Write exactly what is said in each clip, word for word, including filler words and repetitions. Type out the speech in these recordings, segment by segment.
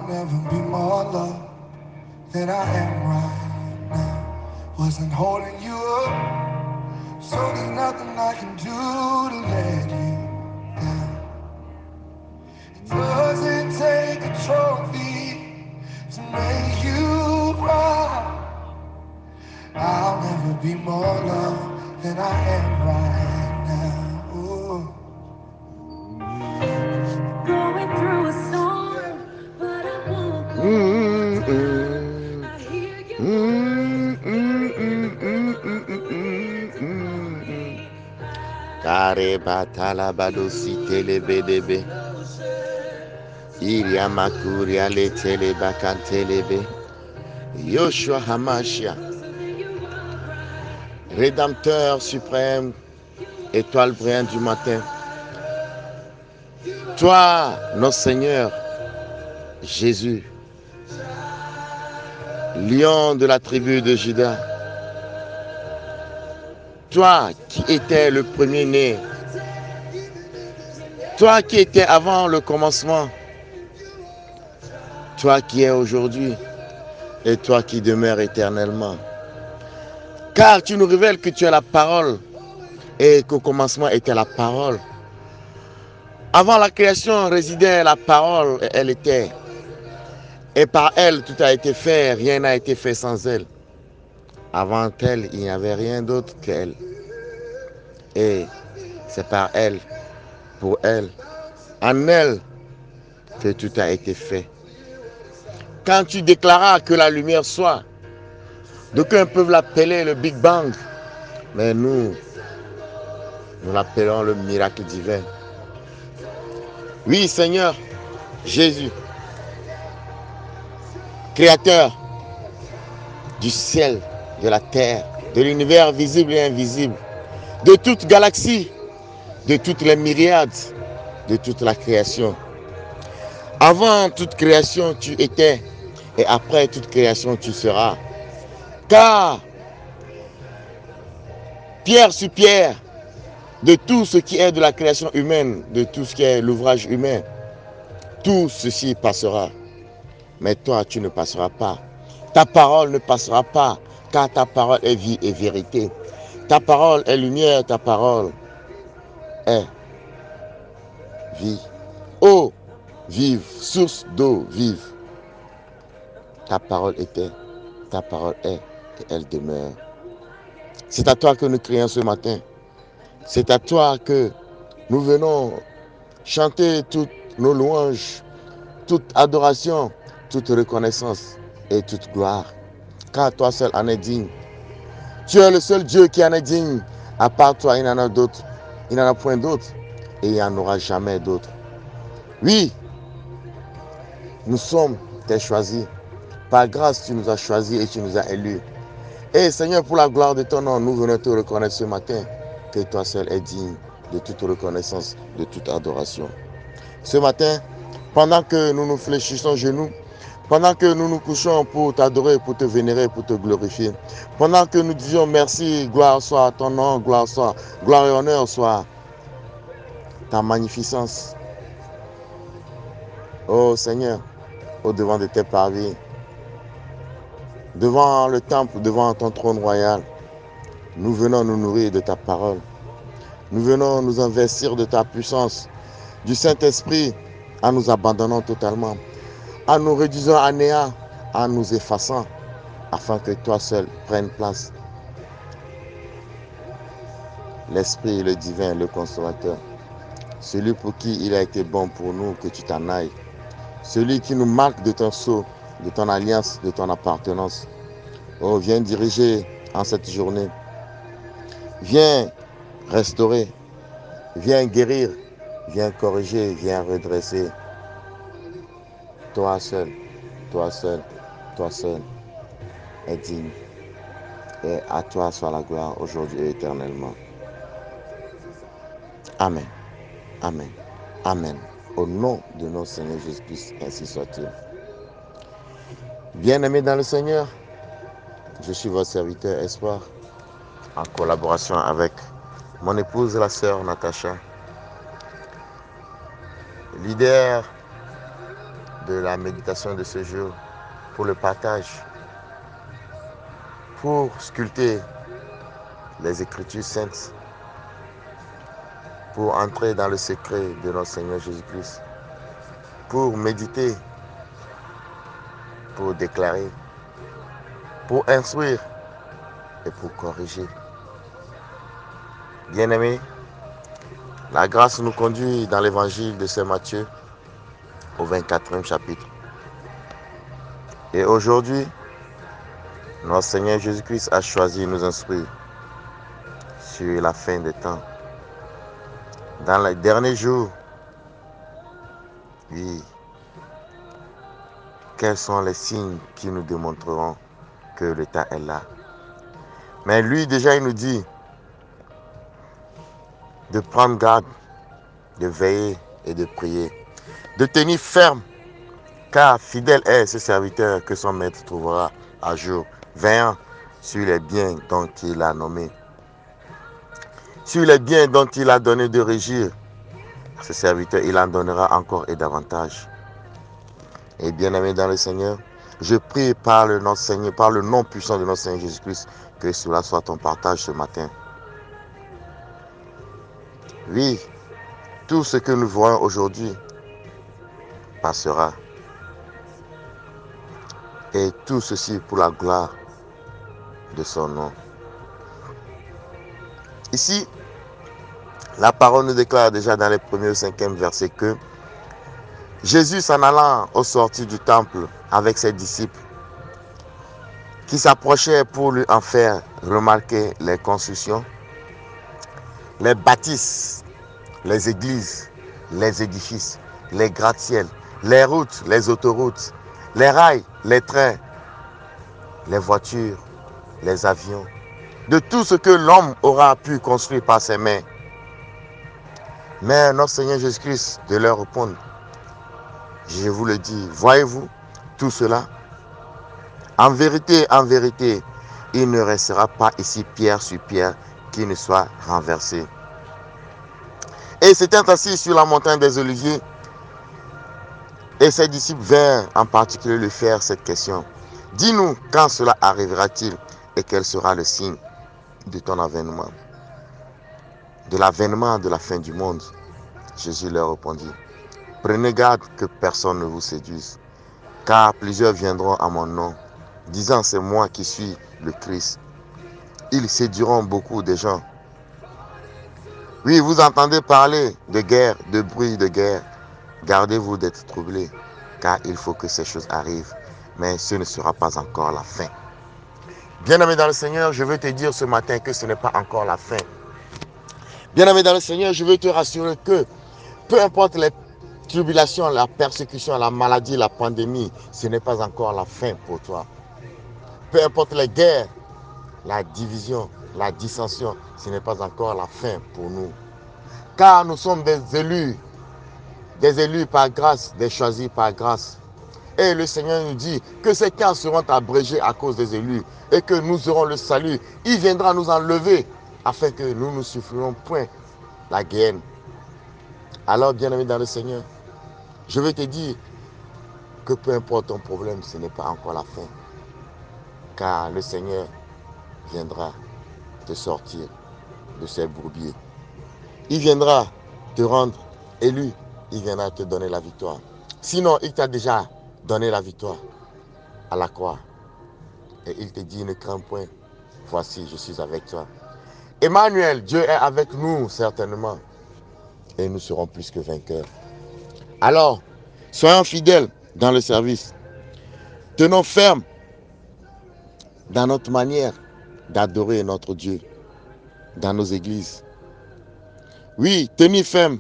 I'll never be more loved than I am right now. Wasn't holding you up, so there's nothing I can do to let you down. It doesn't take a trophy to make you cry. I'll never be more loved than I am right now. Ooh. Going through a storm, but I won't go down. I hear you calling. Kare batala badosi telebedebe. Iria makuria le teleba kantelebe. Yoshua Hamashia, Rédempteur suprême, étoile brillante du matin. Toi, notre Seigneur, Jésus, lion de la tribu de Juda. Toi qui étais le premier-né. Toi qui étais avant le commencement. Toi qui es aujourd'hui. Et toi qui demeures éternellement. Car tu nous révèles que tu es la parole et qu'au commencement était la parole. Avant la création résidait la parole et elle était. Et par elle tout a été fait, rien n'a été fait sans elle. Avant elle, il n'y avait rien d'autre qu'elle. Et c'est par elle, pour elle, en elle, que tout a été fait. Quand tu déclaras que la lumière soit, d'aucuns peuvent l'appeler le Big Bang, mais nous, nous l'appelons le miracle divin. Oui, Seigneur, Jésus, Créateur du ciel, de la terre, de l'univers visible et invisible, de toute galaxie, de toutes les myriades, de toute la création. Avant toute création, tu étais, et après toute création, tu seras. Car, pierre sur pierre, de tout ce qui est de la création humaine, de tout ce qui est l'ouvrage humain, tout ceci passera. Mais toi, tu ne passeras pas. Ta parole ne passera pas, car ta parole est vie et vérité. Ta parole est lumière, ta parole est vie. Eau vive, source d'eau vive. Ta parole était, ta parole est, et elle demeure. C'est à toi que nous crions ce matin. C'est à toi que nous venons chanter toutes nos louanges, toute adoration, toute reconnaissance et toute gloire. Car toi seul en es digne. Tu es le seul Dieu qui en est digne. À part toi, il n'y en a d'autres. Il n'y en a point d'autres. Et il n'y en aura jamais d'autres. Oui, nous sommes tes choisis. Par grâce, tu nous as choisis et tu nous as élus. Et Seigneur, pour la gloire de ton nom, nous venons te reconnaître ce matin que toi seul es digne de toute reconnaissance, de toute adoration. Ce matin, pendant que nous nous fléchissons genoux, pendant que nous nous couchons pour t'adorer, pour te vénérer, pour te glorifier, pendant que nous disions merci, gloire soit à ton nom, gloire soit, gloire et honneur soit ta magnificence. Oh Seigneur, au devant de tes parvis, devant le temple, devant ton trône royal, nous venons nous nourrir de ta parole. Nous venons nous investir de ta puissance, du Saint-Esprit, en nous abandonnant totalement, en nous réduisant à néant, en nous effaçant, afin que toi seul prennes place. L'Esprit, le divin, le consolateur, celui pour qui il a été bon pour nous que tu t'en ailles, celui qui nous marque de ton sceau, de ton alliance, de ton appartenance. Oh, viens diriger en cette journée. Viens restaurer, viens guérir, viens corriger, viens redresser. Toi seul, toi seul, toi seul est digne. Et à toi soit la gloire aujourd'hui et éternellement. Amen. Amen. Amen. Au nom de notre Seigneur Jésus-Christ, ainsi soit-il. Bien-aimés dans le Seigneur, je suis votre serviteur Espoir, en collaboration avec mon épouse, la sœur Natacha, leader de la méditation de ce jour, pour le partage, pour sculpter les Écritures saintes, pour entrer dans le secret de notre Seigneur Jésus-Christ, pour méditer, pour déclarer, pour instruire et pour corriger. Bien-aimés, la grâce nous conduit dans l'évangile de Saint Matthieu au vingt-quatrième chapitre. Et aujourd'hui, notre Seigneur Jésus-Christ a choisi de nous instruire sur la fin des temps. Dans les derniers jours, oui, quels sont les signes qui nous démontreront que le temps est là? Mais lui, déjà, il nous dit de prendre garde, de veiller et de prier, de tenir ferme, car fidèle est ce serviteur que son maître trouvera à jour, veillant sur les biens dont il a nommé, sur les biens dont il a donné de régir. Ce serviteur, il en donnera encore et davantage. Et bien-aimé dans le Seigneur, je prie par le, notre Seigneur, par le nom puissant de notre Seigneur Jésus-Christ, que cela soit ton partage ce matin. Oui, tout ce que nous voyons aujourd'hui passera. Et tout ceci pour la gloire de son nom. Ici, la parole nous déclare déjà dans les premiers et cinquième versets que Jésus s'en allant au sortir du temple avec ses disciples qui s'approchaient pour lui en faire remarquer les constructions, les bâtisses, les églises, les édifices, les gratte-ciels, les routes, les autoroutes, les rails, les trains, les voitures, les avions, de tout ce que l'homme aura pu construire par ses mains. Mais notre Seigneur Jésus-Christ de leur répondre, je vous le dis, voyez-vous tout cela? En vérité, en vérité, il ne restera pas ici pierre sur pierre qui ne soit renversée. Et s'étant assis sur la montagne des Oliviers, et ses disciples vinrent en particulier lui faire cette question. Dis-nous quand cela arrivera-t-il et quel sera le signe de ton avènement, de l'avènement de la fin du monde. Jésus leur répondit, prenez garde que personne ne vous séduise, car plusieurs viendront à mon nom, disant c'est moi qui suis le Christ. Ils séduiront beaucoup de gens. Oui, vous entendez parler de guerre, de bruit de guerre. Gardez-vous d'être troublés, car il faut que ces choses arrivent, mais ce ne sera pas encore la fin. Bien-aimé dans le Seigneur, je veux te dire ce matin que ce n'est pas encore la fin. Bien-aimé dans le Seigneur, je veux te rassurer que peu importe les tribulations, la persécution, la maladie, la pandémie, ce n'est pas encore la fin pour toi. Peu importe les guerres, la division, la dissension, ce n'est pas encore la fin pour nous. Car nous sommes des élus, des élus par grâce, des choisis par grâce. Et le Seigneur nous dit que ces cas seront abrégés à cause des élus et que nous aurons le salut. Il viendra nous enlever afin que nous ne souffrirons point la guerre. Alors, bien-aimé dans le Seigneur, je veux te dire que peu importe ton problème, ce n'est pas encore la fin. Car le Seigneur viendra te sortir de ces bourbiers. Il viendra te rendre élu. Il viendra te donner la victoire. Sinon, il t'a déjà donné la victoire à la croix. Et il te dit, ne crains point. Voici, je suis avec toi. Emmanuel, Dieu est avec nous, certainement. Et nous serons plus que vainqueurs. Alors, soyons fidèles dans le service. Tenons ferme dans notre manière d'adorer notre Dieu, dans nos églises. Oui, tenez ferme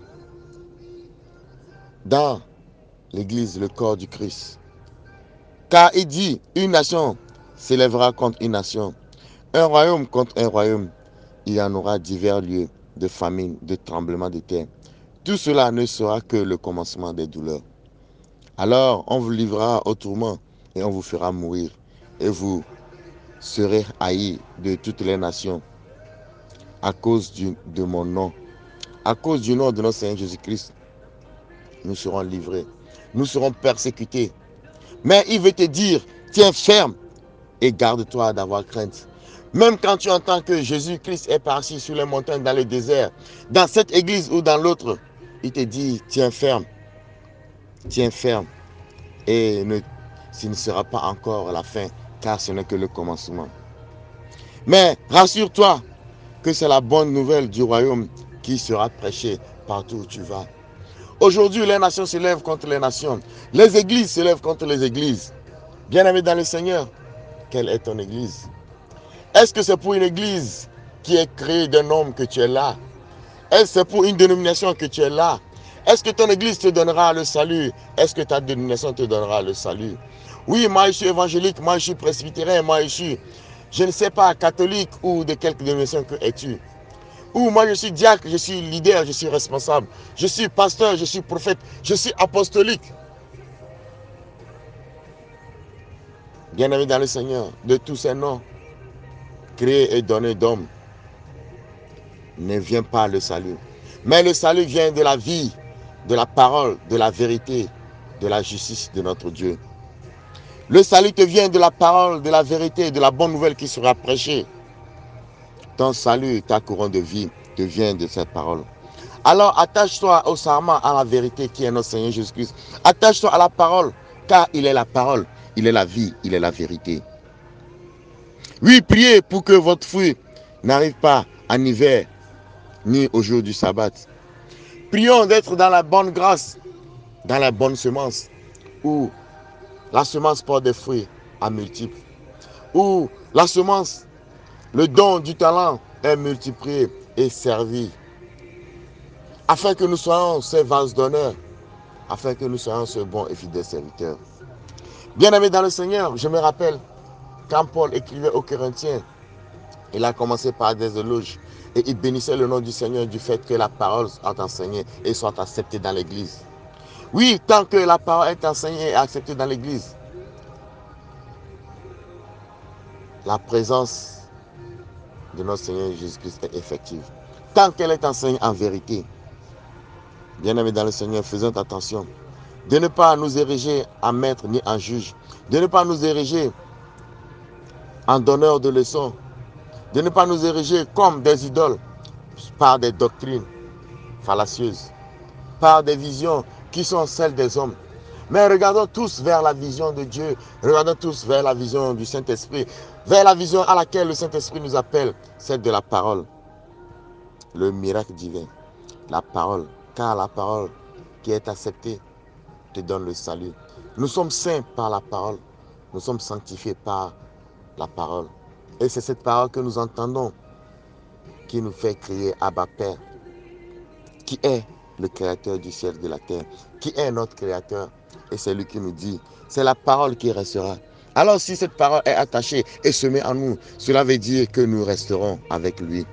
dans l'église, le corps du Christ. Car il dit, une nation s'élèvera contre une nation, un royaume contre un royaume. Il y en aura divers lieux de famine, de tremblement de terre. Tout cela ne sera que le commencement des douleurs. Alors on vous livrera au tourment et on vous fera mourir. Et vous serez haïs de toutes les nations à cause du, de mon nom. À cause du nom de notre Seigneur Jésus-Christ, nous serons livrés. nous serons persécutés. Mais il veut te dire, tiens ferme et garde-toi d'avoir crainte. Même quand tu entends que Jésus-Christ est parti sur les montagnes, dans le désert, dans cette église ou dans l'autre, il te dit, tiens ferme, tiens ferme. Et ne, ce ne sera pas encore la fin, car ce n'est que le commencement. Mais rassure-toi que c'est la bonne nouvelle du royaume qui sera prêchée partout où tu vas. Aujourd'hui, les nations se lèvent contre les nations. Les églises se lèvent contre les églises. Bien-aimé dans le Seigneur, quelle est ton église? Est-ce que c'est pour une église qui est créée d'un homme que tu es là? Est-ce que c'est pour une dénomination que tu es là? Est-ce que ton église te donnera le salut? Est-ce que ta dénomination te donnera le salut? Oui, moi je suis évangélique, moi je suis presbytérien, moi je suis, je ne sais pas, catholique ou de quelque dénomination que es-tu? Ou moi je suis diacre, je suis leader, je suis responsable, je suis pasteur, je suis prophète, je suis apostolique. Bien-aimé dans le Seigneur, de tous ces noms, créés et donnés d'hommes, ne vient pas le salut. Mais le salut vient de la vie, de la parole, de la vérité, de la justice de notre Dieu. Le salut te vient de la parole, de la vérité, de la bonne nouvelle qui sera prêchée. Ton salut, ta couronne de vie, te vient de cette parole. Alors attache-toi au serment, à la vérité qui est notre Seigneur Jésus-Christ. Attache-toi à la parole, car il est la parole, il est la vie, il est la vérité. Oui, priez pour que votre fruit n'arrive pas en hiver, ni au jour du sabbat. Prions d'être dans la bonne grâce, dans la bonne semence, où la semence porte des fruits à multiples, où la semence, le don du talent est multiplié et servi, afin que nous soyons ces vases d'honneur, afin que nous soyons ce bon et fidèle serviteur. Bien-aimés dans le Seigneur, je me rappelle quand Paul écrivait aux Corinthiens, il a commencé par des éloges et il bénissait le nom du Seigneur du fait que la parole soit enseignée et soit acceptée dans l'église. Oui, tant que la parole est enseignée et acceptée dans l'église, la présence de notre Seigneur Jésus-Christ est effective. Tant qu'elle est enseignée en vérité, bien-aimés dans le Seigneur, faisons attention de ne pas nous ériger en maître ni en juge, de ne pas nous ériger en donneur de leçons, de ne pas nous ériger comme des idoles par des doctrines fallacieuses, par des visions qui sont celles des hommes. Mais regardons tous vers la vision de Dieu, regardons tous vers la vision du Saint-Esprit, vers la vision à laquelle le Saint-Esprit nous appelle, celle de la parole, le miracle divin, la parole, car la parole qui est acceptée te donne le salut. Nous sommes saints par la parole, nous sommes sanctifiés par la parole. Et c'est cette parole que nous entendons qui nous fait crier Abba Père, qui est le créateur du ciel et de la terre, qui est notre créateur. Et c'est lui qui nous dit, c'est la parole qui restera. Alors si cette parole est attachée et semée en nous, cela veut dire que nous resterons avec lui.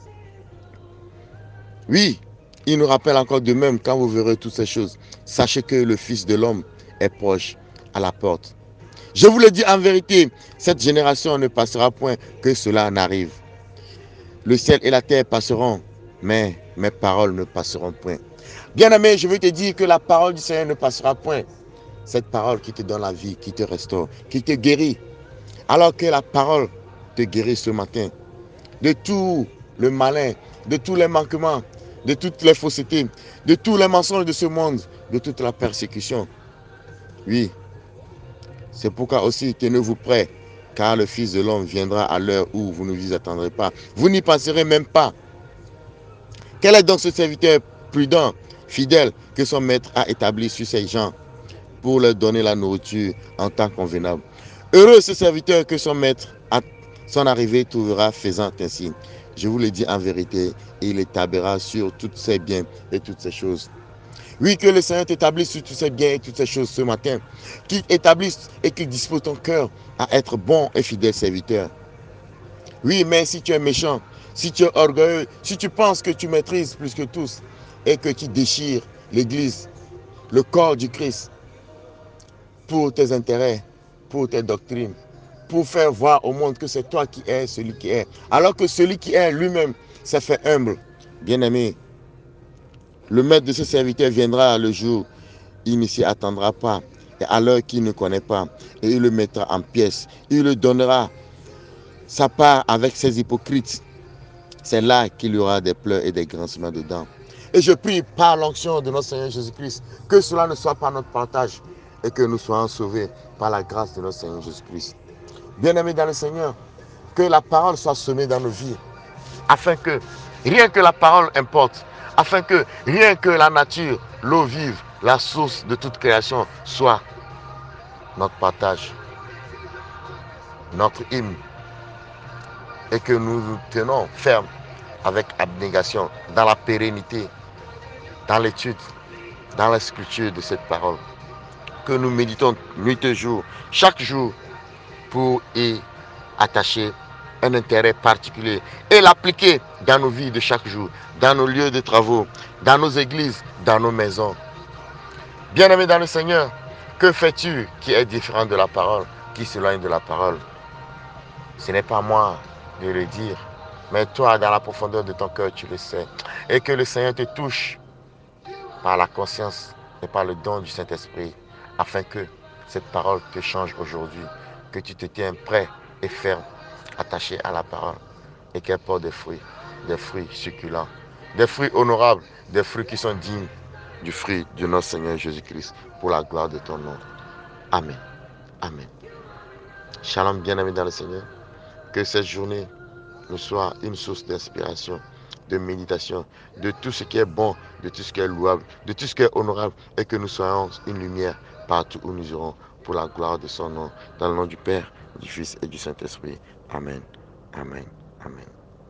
Oui, il nous rappelle encore de même, quand vous verrez toutes ces choses, sachez que le Fils de l'homme est proche à la porte. Je vous le dis en vérité, cette génération ne passera point que cela n'arrive. Le ciel et la terre passeront, mais mes paroles ne passeront point. Bien-aimé, je veux te dire que la parole du Seigneur ne passera point. Cette parole qui te donne la vie, qui te restaure, qui te guérit. Alors que la parole te guérit ce matin de tout le malin, de tous les manquements, de toutes les faussetés, de tous les mensonges de ce monde, de toute la persécution. Oui, c'est pourquoi aussi tenez-vous prêts, car le Fils de l'homme viendra à l'heure où vous ne vous attendrez pas. Vous n'y penserez même pas. Quel est donc ce serviteur prudent, fidèle, que son maître a établi sur ces gens pour leur donner la nourriture en temps convenable? Heureux ce serviteur que son maître, à son arrivée, trouvera faisant ainsi. Je vous le dis en vérité, il établira sur tous ses biens et toutes ces choses. Oui, que le Seigneur t'établisse sur tous ces biens et toutes ces choses ce matin. Qu'il établisse et qu'il dispose ton cœur à être bon et fidèle serviteur. Oui, mais si tu es méchant, si tu es orgueilleux, si tu penses que tu maîtrises plus que tous et que tu déchires l'Église, le corps du Christ, pour tes intérêts, pour tes doctrines, pour faire voir au monde que c'est toi qui es celui qui est, alors que celui qui est lui-même s'est fait humble. Bien-aimé, le maître de ce serviteur viendra le jour il ne s'y attendra pas, et à l'heure qu'il ne connaît pas, et il le mettra en pièces. Il le donnera sa part avec ses hypocrites. C'est là qu'il y aura des pleurs et des grincements dedans. Et je prie par l'onction de notre Seigneur Jésus-Christ que cela ne soit pas notre partage et que nous soyons sauvés par la grâce de notre Seigneur Jésus-Christ. Bien-aimés dans le Seigneur, que la parole soit semée dans nos vies, afin que rien que la parole importe, afin que rien que la nature, l'eau vive, la source de toute création soit notre partage, notre hymne, et que nous nous tenons fermes avec abnégation dans la pérennité, dans l'étude, dans la scripture de cette parole, que nous méditons nuit et jour, chaque jour, pour y attacher un intérêt particulier et l'appliquer dans nos vies de chaque jour, dans nos lieux de travaux, dans nos églises, dans nos maisons. Bien-aimé dans le Seigneur, que fais-tu qui est différent de la parole, qui s'éloigne de la parole? Ce n'est pas moi de le dire, mais toi, dans la profondeur de ton cœur, tu le sais. Et que le Seigneur te touche par la conscience et par le don du Saint-Esprit, afin que cette parole te change aujourd'hui, que tu te tiens prêt et ferme, attaché à la parole, et qu'elle porte des fruits, des fruits succulents, des fruits honorables, des fruits qui sont dignes du fruit de notre Seigneur Jésus-Christ, pour la gloire de ton nom. Amen. Amen. Shalom, bien-aimés dans le Seigneur. Que cette journée nous soit une source d'inspiration, de méditation, de tout ce qui est bon, de tout ce qui est louable, de tout ce qui est honorable, et que nous soyons une lumière partout où nous irons, pour la gloire de son nom, dans le nom du Père, du Fils et du Saint-Esprit. Amen. Amen. Amen.